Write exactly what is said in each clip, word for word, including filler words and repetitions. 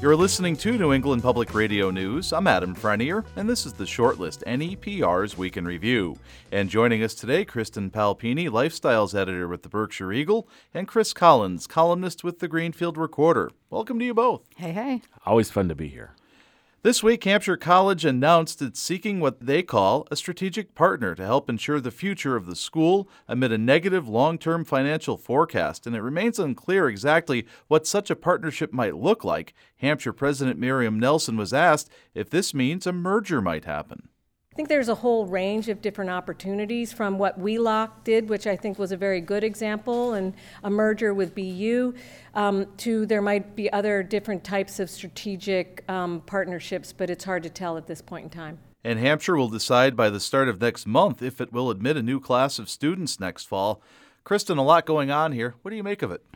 You're listening to New England Public Radio News. I'm Adam Frenier, and this is the Shortlist, N E P R's Week in Review. And joining us today, Kristen Palpini, Lifestyles Editor with the Berkshire Eagle, and Chris Collins, columnist with the Greenfield Recorder. Welcome to you both. Hey, hey. Always fun to be here. This week, Hampshire College announced it's seeking what they call a strategic partner to help ensure the future of the school amid a negative long-term financial forecast, and it remains unclear exactly what such a partnership might look like. Hampshire President Miriam Nelson was asked if this means a merger might happen. I think there's a whole range of different opportunities, from what Wheelock did, which I think was a very good example, and a merger with B U, um, to there might be other different types of strategic um, partnerships, but it's hard to tell at this point in time. And Hampshire will decide by the start of next month if it will admit a new class of students next fall. Kristen, a lot going on here. What do you make of it?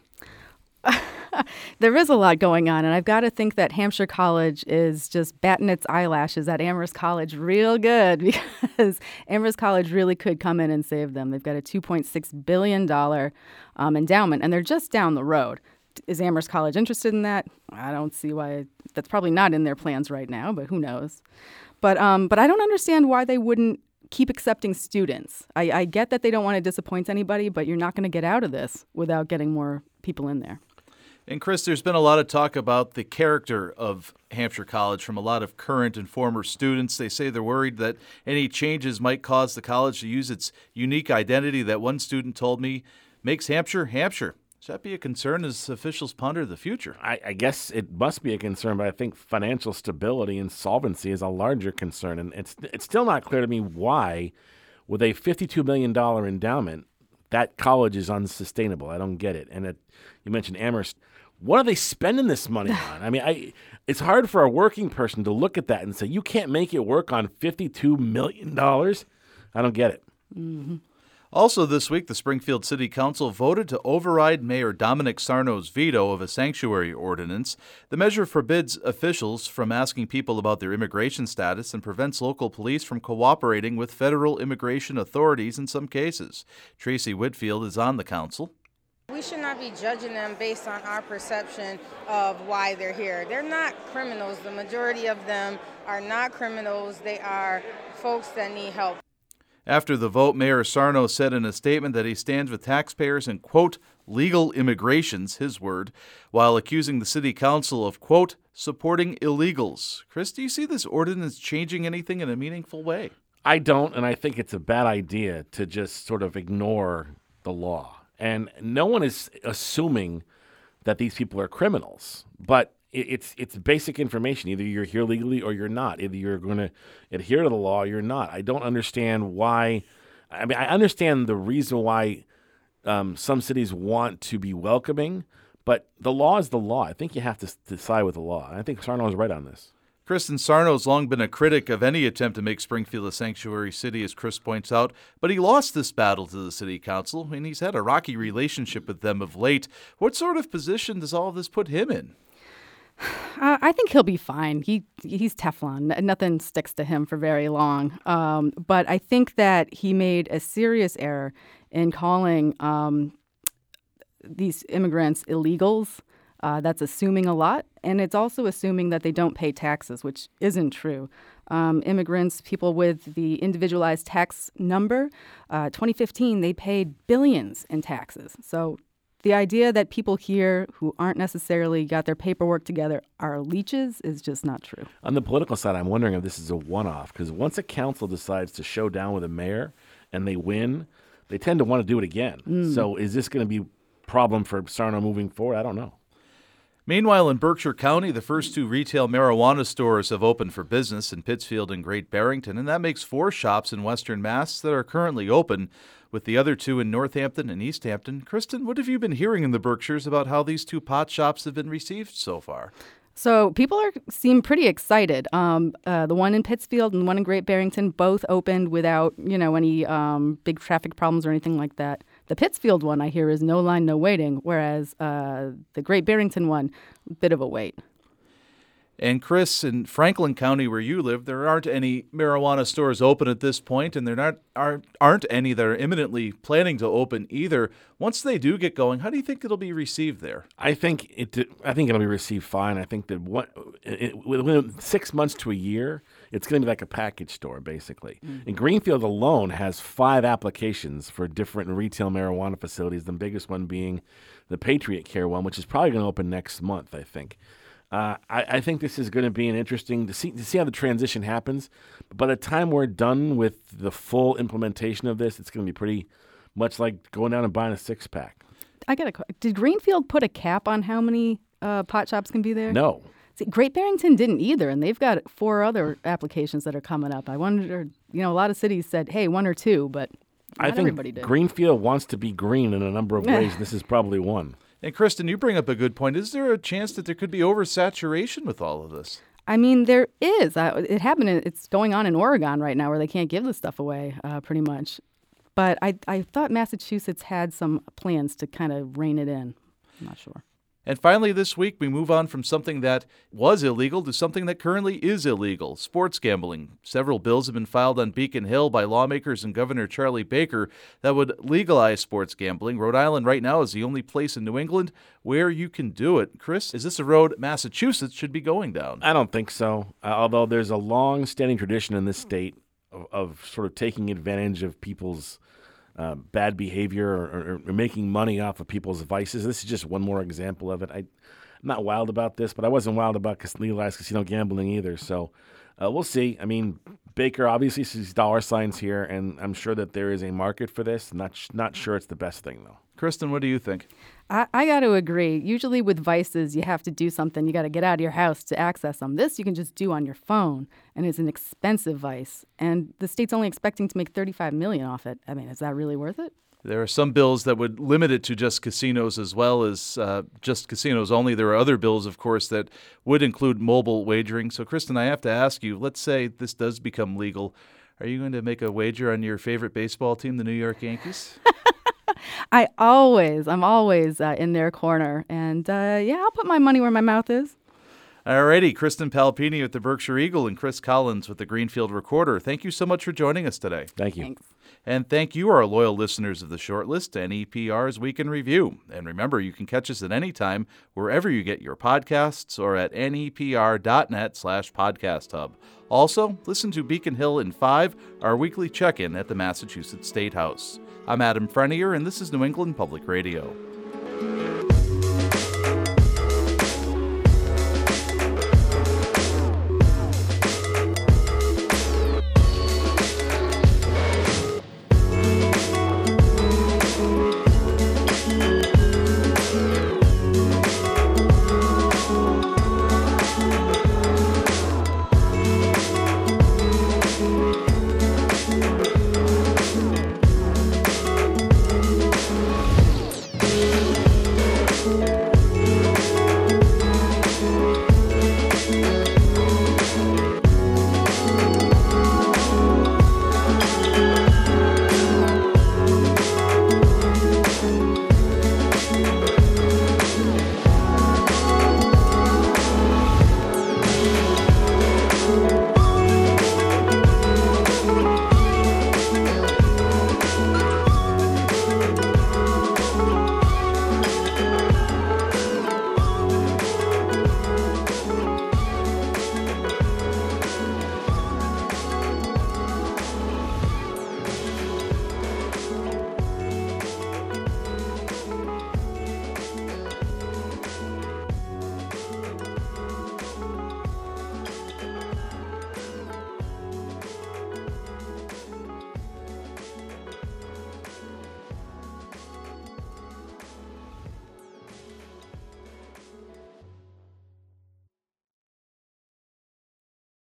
There is a lot going on, and I've got to think that Hampshire College is just batting its eyelashes at Amherst College real good, because Amherst College really could come in and save them. They've got a two point six billion dollars um, endowment, and they're just down the road. Is Amherst College interested in that? I don't see why. That's probably not in their plans right now, but who knows? But um, but I don't understand why they wouldn't keep accepting students. I, I get that they don't want to disappoint anybody, but you're not going to get out of this without getting more people in there. And Chris, there's been a lot of talk about the character of Hampshire College from a lot of current and former students. They say they're worried that any changes might cause the college to use its unique identity that one student told me makes Hampshire, Hampshire. Should that be a concern as officials ponder the future? I, I guess it must be a concern, but I think financial stability and solvency is a larger concern. And it's it's still not clear to me why, with a fifty-two million dollars endowment, that college is unsustainable. I don't get it. And it, you mentioned Amherst. What are they spending this money on? I mean, I it's hard for a working person to look at that and say, you can't make it work on fifty-two million dollars? I don't get it. Mm-hmm. Also this week, the Springfield City Council voted to override Mayor Dominic Sarno's veto of a sanctuary ordinance. The measure forbids officials from asking people about their immigration status and prevents local police from cooperating with federal immigration authorities in some cases. Tracy Whitfield is on the council. We should not be judging them based on our perception of why they're here. They're not criminals. The majority of them are not criminals. They are folks that need help. After the vote, Mayor Sarno said in a statement that he stands with taxpayers in, quote, legal immigrations, his word, while accusing the city council of, quote, supporting illegals. Chris, do you see this ordinance changing anything in a meaningful way? I don't, and I think it's a bad idea to just sort of ignore the law. And no one is assuming that these people are criminals, but it's it's basic information. Either you're here legally or you're not. Either you're going to adhere to the law or you're not. I don't understand why. I mean, I understand the reason why um, some cities want to be welcoming, but the law is the law. I think you have to, to side with the law. And I think Sarno is right on this. Kristen, Sarno's long been a critic of any attempt to make Springfield a sanctuary city, as Chris points out, but he lost this battle to the city council, and he's had a rocky relationship with them of late. What sort of position does all of this put him in? Uh, I think he'll be fine. He he's Teflon. Nothing sticks to him for very long. Um, but I think that he made a serious error in calling um, these immigrants illegals. Uh, that's assuming a lot, and it's also assuming that they don't pay taxes, which isn't true. Um, immigrants, people with the individualized tax number, uh, twenty fifteen, they paid billions in taxes. So the idea that people here who aren't necessarily got their paperwork together are leeches is just not true. On the political side, I'm wondering if this is a one-off, because once a council decides to show down with a mayor and they win, they tend to want to do it again. Mm. So is this going to be a problem for Sarno moving forward? I don't know. Meanwhile, in Berkshire County, the first two retail marijuana stores have opened for business in Pittsfield and Great Barrington, and that makes four shops in Western Mass that are currently open, with the other two in Northampton and East Hampton. Kristen, what have you been hearing in the Berkshires about how these two pot shops have been received so far? So people are seem pretty excited. Um, uh, the one in Pittsfield and one in Great Barrington both opened without, you know, any um, big traffic problems or anything like that. The Pittsfield one, I hear, is no line, no waiting, whereas uh, the Great Barrington one, a bit of a wait. And Chris, in Franklin County where you live, there aren't any marijuana stores open at this point, and there not, aren't, aren't any that are imminently planning to open either. Once they do get going, how do you think it'll be received there? I think it. I think it'll be received fine. I think that what it, within six months to a year, it's going to be like a package store, basically. Mm-hmm. And Greenfield alone has five applications for different retail marijuana facilities, the biggest one being the Patriot Care one, which is probably going to open next month, I think. Uh, I, I think this is going to be an interesting to see to see how the transition happens. But by the time we're done with the full implementation of this, it's going to be pretty much like going down and buying a six pack. I got a. Did Greenfield put a cap on how many uh, pot shops can be there? No. See, Great Barrington didn't either, and they've got four other applications that are coming up. I wondered, you know, a lot of cities said, "Hey, one or two," but not I think everybody did. Greenfield wants to be green in a number of ways. This is probably one. And Kristen, you bring up a good point. Is there a chance that there could be oversaturation with all of this? I mean, there is. Uh, it happened. In, it's going on in Oregon right now, where they can't give this stuff away, uh, pretty much. But I, I thought Massachusetts had some plans to kind of rein it in. I'm not sure. And finally, this week, we move on from something that was illegal to something that currently is illegal, sports gambling. Several bills have been filed on Beacon Hill by lawmakers and Governor Charlie Baker that would legalize sports gambling. Rhode Island right now is the only place in New England where you can do it. Chris, is this a road Massachusetts should be going down? I don't think so, uh, although there's a long-standing tradition in this state of, of sort of taking advantage of people's Uh, bad behavior or, or, or making money off of people's vices. This is just one more example of it. I, I'm not wild about this, but I wasn't wild about cas- legalized casino gambling either. So uh, we'll see. I mean, Baker obviously sees dollar signs here, and I'm sure that there is a market for this. Not sh- not sure it's the best thing, though. Kristen, what do you think? I, I got to agree. Usually with vices, you have to do something. You got to get out of your house to access them. This you can just do on your phone, and it's an expensive vice. And the state's only expecting to make thirty-five million dollars off it. I mean, is that really worth it? There are some bills that would limit it to just casinos as well as uh, just casinos only. There are other bills, of course, that would include mobile wagering. So, Kristen, I have to ask you, let's say this does become legal. Are you going to make a wager on your favorite baseball team, the New York Yankees? I always, I'm always uh, in their corner. And, uh, yeah, I'll put my money where my mouth is. All righty. Kristen Palpini with the Berkshire Eagle and Chris Collins with the Greenfield Recorder. Thank you so much for joining us today. Thank you. Thanks. And thank you, our loyal listeners of the Shortlist, N E P R's Week in Review. And remember, you can catch us at any time wherever you get your podcasts or at nepr.net slash podcast hub. Also, listen to Beacon Hill in five, our weekly check-in at the Massachusetts State House. I'm Adam Frenier, and this is New England Public Radio.